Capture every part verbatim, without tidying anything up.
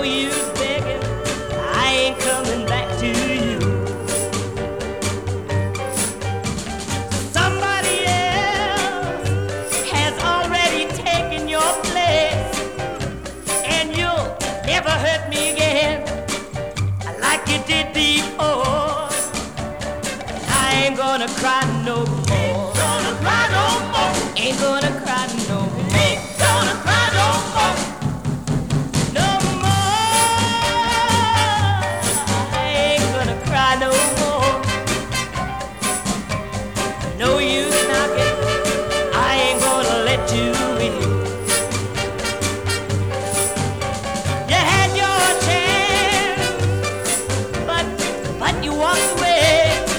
use begging, I ain't coming back to you. Somebody else has already taken your place, and you'll never hurt me again like you did before. I ain't gonna cry no more. Ain't gonna cry no more. Ain't gonna cry no more. Ain't gonna cry no more. No more. I ain't gonna cry no more. No use knocking. I ain't gonna let you in. You had your chance, but but you walked away.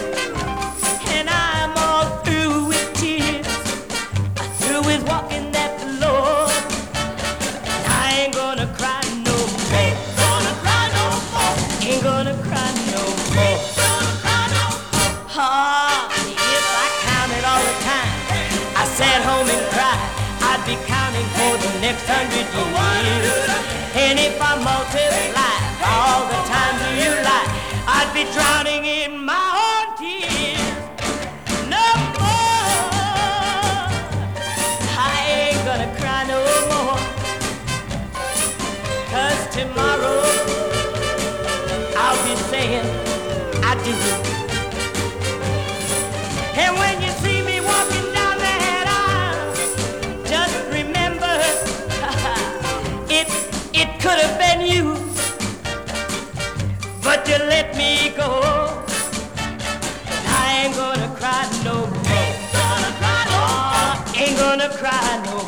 Walking that floor, I ain't gonna cry no more. Ain't gonna cry no more. Ain't gonna cry no more. Ain't gonna cry no more. Ah, if I counted all the time I sat home and cried, I'd be counting for the next hundred years. And if I multiplied all the times you lied, I'd be drowning in my own tears. No more. I ain't gonna cry no more, 'cause tomorrow I'll be saying I do. And when you see me walking down that aisle, just remember it it could have been you, but you let me go. I ain't gonna cry no more. Ain't gonna cry no more. Ain't gonna cry no more.